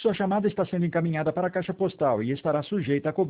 Sua chamada está sendo encaminhada para a caixa postal e estará sujeita a cobrança.